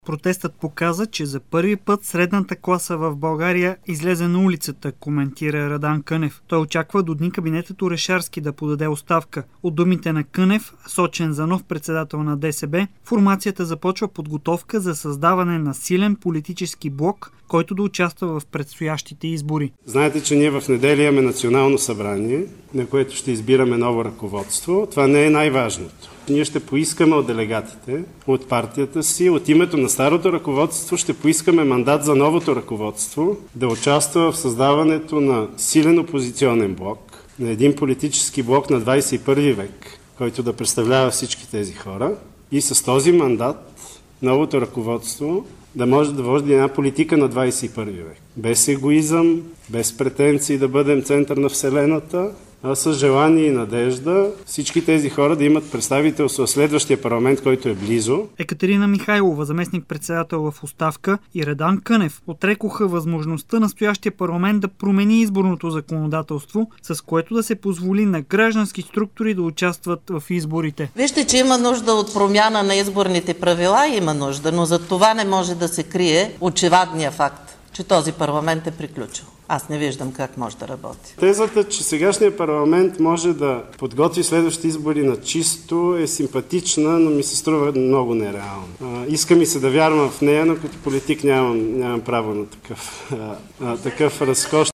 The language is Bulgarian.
Протестът показа, че за първи път средната класа в България излезе на улицата, коментира Радан Кънев. Той очаква до дни кабинетът Орешарски да подаде оставка. От думите на Кънев, сочен за нов председател на ДСБ, формацията започва подготовка за създаване на силен политически блок, който да участва в предстоящите избори. Знаете, че ние в неделя имаме национално събрание, на което ще избираме ново ръководство. Това не е най-важното. Ние ще поискаме от делегатите, от партията си, от името на старото ръководство ще поискаме мандат за новото ръководство да участва в създаването на силен опозиционен блок, на един политически блок на 21 век, който да представлява всички тези хора и с този мандат новото ръководство да може да води една политика на 21 век. Без егоизъм, без претенции да бъдем център на Вселената, а с желание и надежда всички тези хора да имат представителство в следващия парламент, който е близо. Екатерина Михайлова, заместник-председател в оставка, и Радан Кънев отрекоха възможността настоящия парламент да промени изборното законодателство, с което да се позволи на граждански структури да участват в изборите. Вижте, че има нужда от промяна на изборните правила, има нужда, но за това не може да се крие очевадния факт, че този парламент е приключил. Аз не виждам как може да работи. Тезата, че сегашният парламент може да подготви следващите избори на чисто е симпатична, но ми се струва много нереална. Иска ми се да вярвам в нея, но като политик нямам право на такъв разкош.